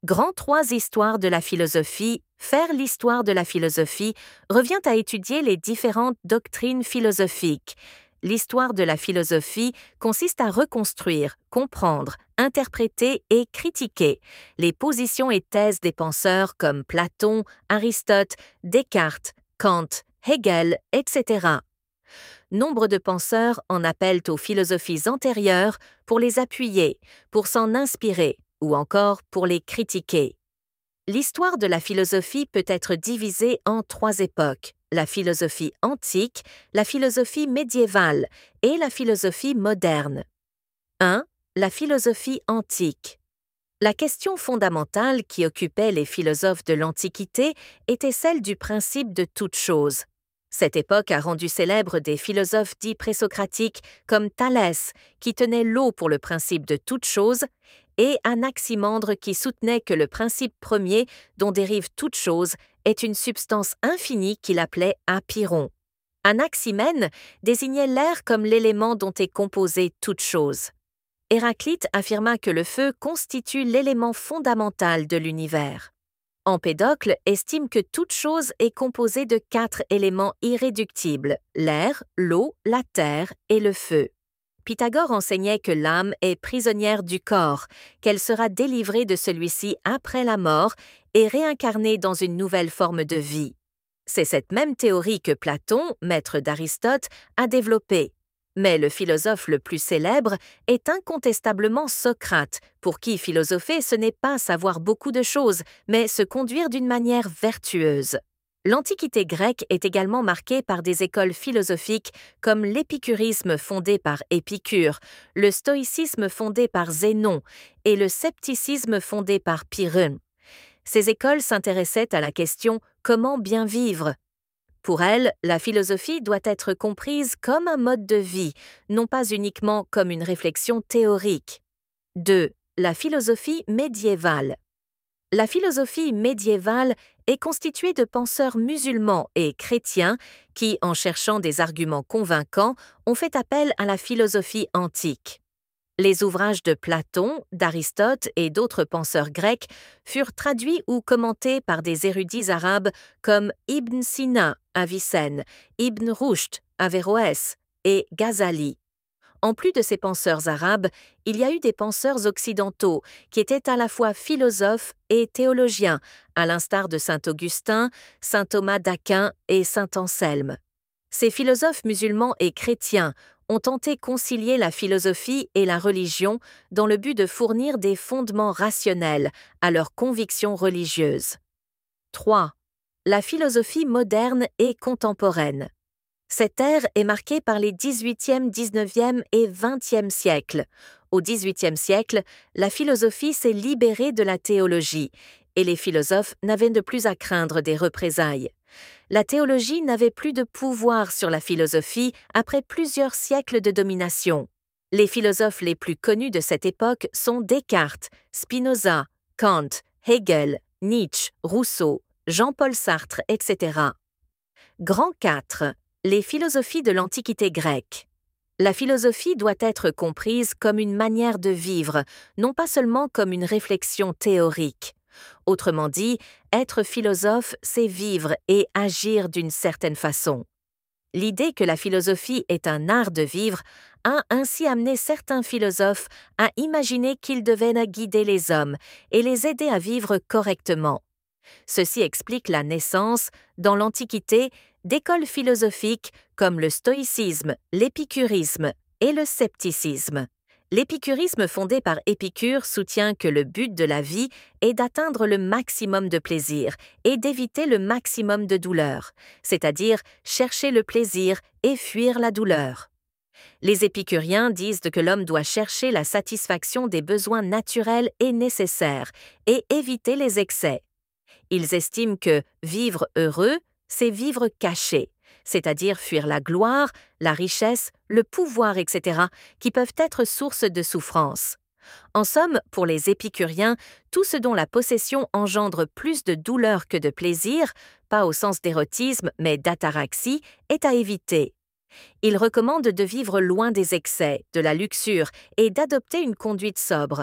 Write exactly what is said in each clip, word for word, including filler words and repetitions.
Grand trois Histoire de la philosophie. Faire l'histoire de la philosophie revient à étudier les différentes doctrines philosophiques. L'histoire de la philosophie consiste à reconstruire, comprendre, interpréter et critiquer les positions et thèses des penseurs comme Platon, Aristote, Descartes, Kant, Hegel, et cetera. Nombre de penseurs en appellent aux philosophies antérieures pour les appuyer, pour s'en inspirer ou encore pour les critiquer. L'histoire de la philosophie peut être divisée en trois époques: la philosophie antique, la philosophie médiévale et la philosophie moderne. un. La philosophie antique. La question fondamentale qui occupait les philosophes de l'Antiquité était celle du principe de toute chose. Cette époque a rendu célèbres des philosophes dits présocratiques comme Thalès, qui tenait l'eau pour le principe de toute chose, et Anaximandre qui soutenait que le principe premier dont dérive toute chose est une substance infinie qu'il appelait apeiron. Anaximène désignait l'air comme l'élément dont est composée toute chose. Héraclite affirma que le feu constitue l'élément fondamental de l'univers. Empédocle estime que toute chose est composée de quatre éléments irréductibles: l'air, l'eau, la terre et le feu. Pythagore enseignait que l'âme est prisonnière du corps, qu'elle sera délivrée de celui-ci après la mort et réincarnée dans une nouvelle forme de vie. C'est cette même théorie que Platon, maître d'Aristote, a développée. Mais le philosophe le plus célèbre est incontestablement Socrate, pour qui philosopher ce n'est pas savoir beaucoup de choses, mais se conduire d'une manière vertueuse. L'Antiquité grecque est également marquée par des écoles philosophiques comme l'épicurisme fondé par Épicure, le stoïcisme fondé par Zénon et le scepticisme fondé par Pyrrhon. Ces écoles s'intéressaient à la question « Comment bien vivre ?» Pour elles, la philosophie doit être comprise comme un mode de vie, non pas uniquement comme une réflexion théorique. deux. La philosophie médiévale. La philosophie médiévale est constituée de penseurs musulmans et chrétiens qui, en cherchant des arguments convaincants, ont fait appel à la philosophie antique. Les ouvrages de Platon, d'Aristote et d'autres penseurs grecs furent traduits ou commentés par des érudits arabes comme Ibn Sina, Avicenne, Ibn Rushd, Averroès et Ghazali. En plus de ces penseurs arabes, il y a eu des penseurs occidentaux qui étaient à la fois philosophes et théologiens, à l'instar de saint Augustin, saint Thomas d'Aquin et saint Anselme. Ces philosophes musulmans et chrétiens ont tenté concilier la philosophie et la religion dans le but de fournir des fondements rationnels à leurs convictions religieuses. trois. La philosophie moderne et contemporaine. Cette ère est marquée par les dix-huitième, dix-neuvième et vingtième siècles. Au dix-huitième siècle, la philosophie s'est libérée de la théologie, et les philosophes n'avaient de plus à craindre des représailles. La théologie n'avait plus de pouvoir sur la philosophie après plusieurs siècles de domination. Les philosophes les plus connus de cette époque sont Descartes, Spinoza, Kant, Hegel, Nietzsche, Rousseau, Jean-Paul Sartre, et cetera. Grand quatre. Les philosophies de l'Antiquité grecque. La philosophie doit être comprise comme une manière de vivre, non pas seulement comme une réflexion théorique. Autrement dit, être philosophe, c'est vivre et agir d'une certaine façon. L'idée que la philosophie est un art de vivre a ainsi amené certains philosophes à imaginer qu'ils devaient guider les hommes et les aider à vivre correctement. Ceci explique la naissance, dans l'Antiquité, d'écoles philosophiques comme le stoïcisme, l'épicurisme et le scepticisme. L'épicurisme fondé par Épicure soutient que le but de la vie est d'atteindre le maximum de plaisir et d'éviter le maximum de douleur, c'est-à-dire chercher le plaisir et fuir la douleur. Les épicuriens disent que l'homme doit chercher la satisfaction des besoins naturels et nécessaires et éviter les excès. Ils estiment que vivre heureux, c'est vivre caché, c'est-à-dire fuir la gloire, la richesse, le pouvoir, et cetera, qui peuvent être source de souffrance. En somme, pour les épicuriens, tout ce dont la possession engendre plus de douleur que de plaisir, pas au sens d'érotisme mais d'ataraxie, est à éviter. Ils recommandent de vivre loin des excès, de la luxure et d'adopter une conduite sobre.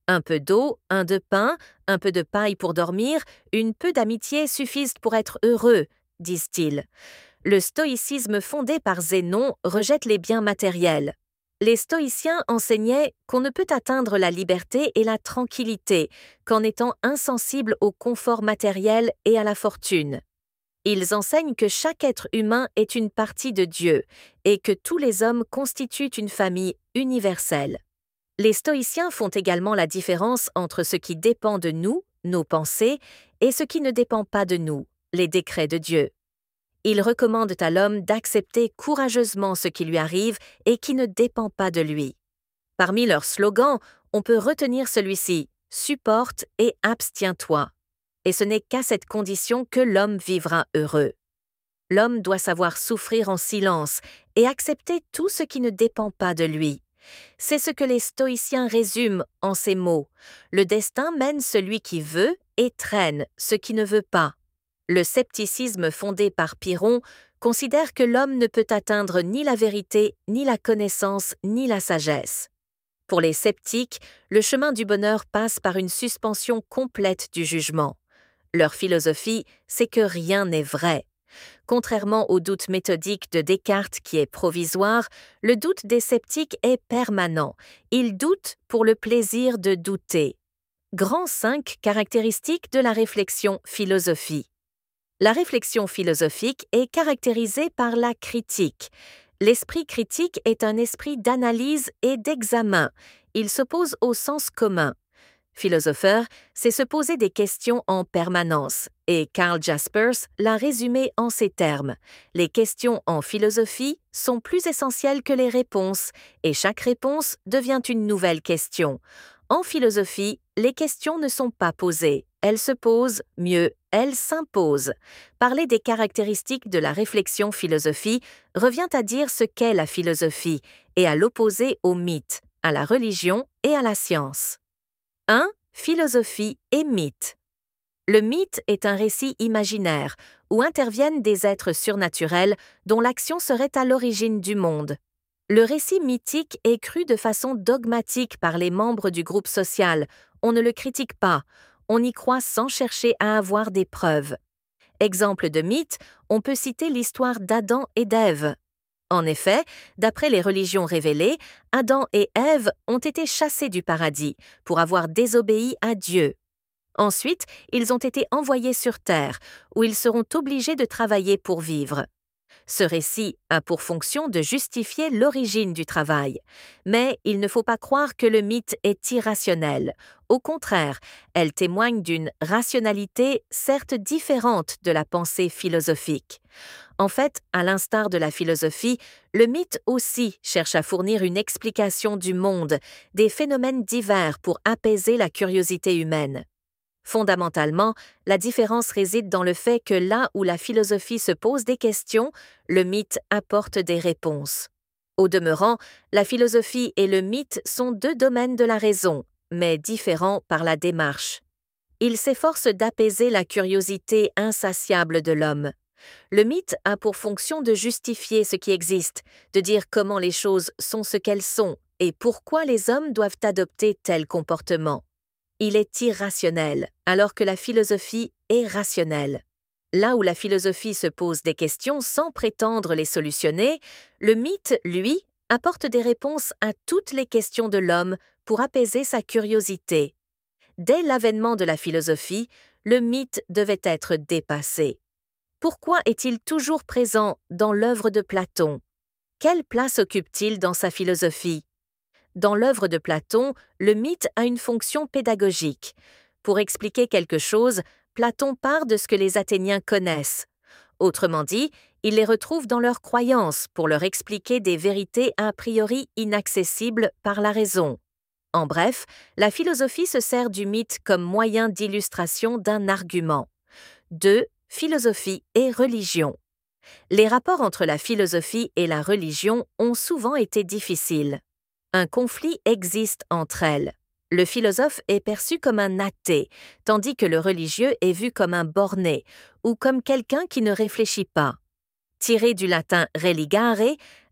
Un peu d'eau, un de pain, un peu de paille pour dormir, une peu d'amitié suffisent pour être heureux, disent-ils. Le stoïcisme fondé par Zénon rejette les biens matériels. Les stoïciens enseignaient qu'on ne peut atteindre la liberté et la tranquillité qu'en étant insensible au confort matériel et à la fortune. Ils enseignent que chaque être humain est une partie de Dieu et que tous les hommes constituent une famille universelle. Les stoïciens font également la différence entre ce qui dépend de nous, nos pensées, et ce qui ne dépend pas de nous, les décrets de Dieu. Ils recommandent à l'homme d'accepter courageusement ce qui lui arrive et qui ne dépend pas de lui. Parmi leurs slogans, on peut retenir celui-ci « Supporte et abstiens-toi ». Et ce n'est qu'à cette condition que l'homme vivra heureux. L'homme doit savoir souffrir en silence et accepter tout ce qui ne dépend pas de lui. C'est ce que les stoïciens résument en ces mots. Le destin mène celui qui veut et traîne ce qui ne veut pas. Le scepticisme fondé par Pyrrhon considère que l'homme ne peut atteindre ni la vérité, ni la connaissance, ni la sagesse. Pour les sceptiques, le chemin du bonheur passe par une suspension complète du jugement. Leur philosophie, c'est que rien n'est vrai. Contrairement au doute méthodique de Descartes qui est provisoire, le doute des sceptiques est permanent. Ils doutent pour le plaisir de douter. Grand cinq caractéristiques de la réflexion philosophie. La réflexion philosophique est caractérisée par la critique. L'esprit critique est un esprit d'analyse et d'examen. Il s'oppose au sens commun. Philosopheur, c'est se poser des questions en permanence, et Karl Jaspers l'a résumé en ces termes. Les questions en philosophie sont plus essentielles que les réponses, et chaque réponse devient une nouvelle question. En philosophie, les questions ne sont pas posées, elles se posent, mieux, elles s'imposent. Parler des caractéristiques de la réflexion philosophie revient à dire ce qu'est la philosophie, et à l'opposer au mythe, à la religion et à la science. un. Philosophie et mythe. Le mythe est un récit imaginaire où interviennent des êtres surnaturels dont l'action serait à l'origine du monde. Le récit mythique est cru de façon dogmatique par les membres du groupe social. On ne le critique pas, on y croit sans chercher à avoir des preuves. Exemple de mythe, on peut citer l'histoire d'Adam et d'Ève. En effet, d'après les religions révélées, Adam et Ève ont été chassés du paradis pour avoir désobéi à Dieu. Ensuite, ils ont été envoyés sur terre, où ils seront obligés de travailler pour vivre. Ce récit a pour fonction de justifier l'origine du travail. Mais il ne faut pas croire que le mythe est irrationnel. Au contraire, elle témoigne d'une rationalité certes différente de la pensée philosophique. En fait, à l'instar de la philosophie, le mythe aussi cherche à fournir une explication du monde, des phénomènes divers pour apaiser la curiosité humaine. Fondamentalement, la différence réside dans le fait que là où la philosophie se pose des questions, le mythe apporte des réponses. Au demeurant, la philosophie et le mythe sont deux domaines de la raison, mais différents par la démarche. Ils s'efforcent d'apaiser la curiosité insatiable de l'homme. Le mythe a pour fonction de justifier ce qui existe, de dire comment les choses sont ce qu'elles sont et pourquoi les hommes doivent adopter tel comportement. Il est irrationnel, alors que la philosophie est rationnelle. Là où la philosophie se pose des questions sans prétendre les solutionner, le mythe, lui, apporte des réponses à toutes les questions de l'homme pour apaiser sa curiosité. Dès l'avènement de la philosophie, le mythe devait être dépassé. Pourquoi est-il toujours présent dans l'œuvre de Platon? Quelle place occupe-t-il dans sa philosophie? Dans l'œuvre de Platon, le mythe a une fonction pédagogique. Pour expliquer quelque chose, Platon part de ce que les Athéniens connaissent. Autrement dit, il les retrouve dans leurs croyances pour leur expliquer des vérités a priori inaccessibles par la raison. En bref, la philosophie se sert du mythe comme moyen d'illustration d'un argument. deux. Philosophie et religion. Les rapports entre la philosophie et la religion ont souvent été difficiles. Un conflit existe entre elles. Le philosophe est perçu comme un athée, tandis que le religieux est vu comme un borné ou comme quelqu'un qui ne réfléchit pas. Tiré du latin religare,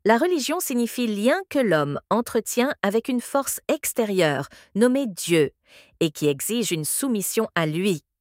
La religion signifie lien que l'homme entretient avec une force extérieure, nommée Dieu, et qui exige une soumission à lui.